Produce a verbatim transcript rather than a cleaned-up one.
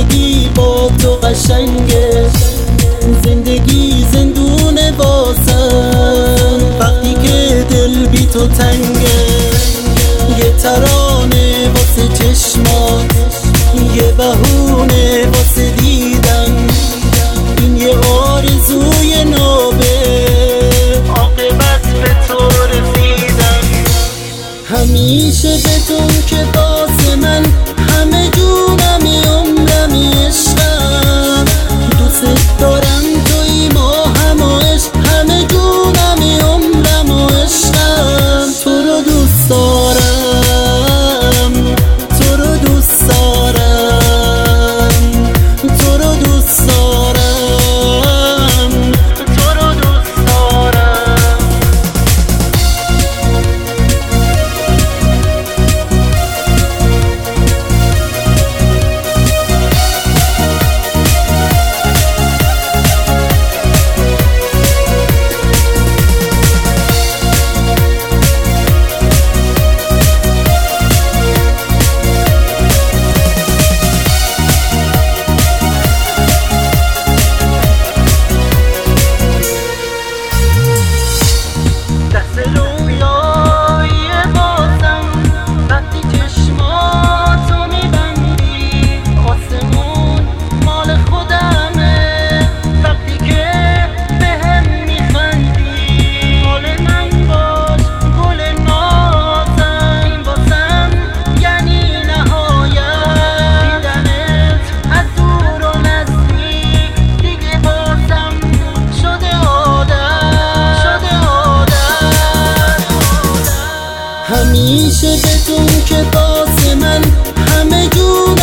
زندگی با تو قشنگه، زندگی زندونه واسم وقتی که دل بی تو تنگه. یه ترانه واسه چشمات، یه بهونه واسه دیدن، این یه آرزوی نابه عاقبت به تو رسیدن. همیشه بدون که واسه من همه جونمی عمرمی عشقم، دوست دارم توی ما همایش همه جونمی عمرم و عشقم. تو رو دوست دارم، تو رو دوست دارم، تو رو دوست دارم، تو رو دوست دارم. همیشه بدون که واسه من همه جون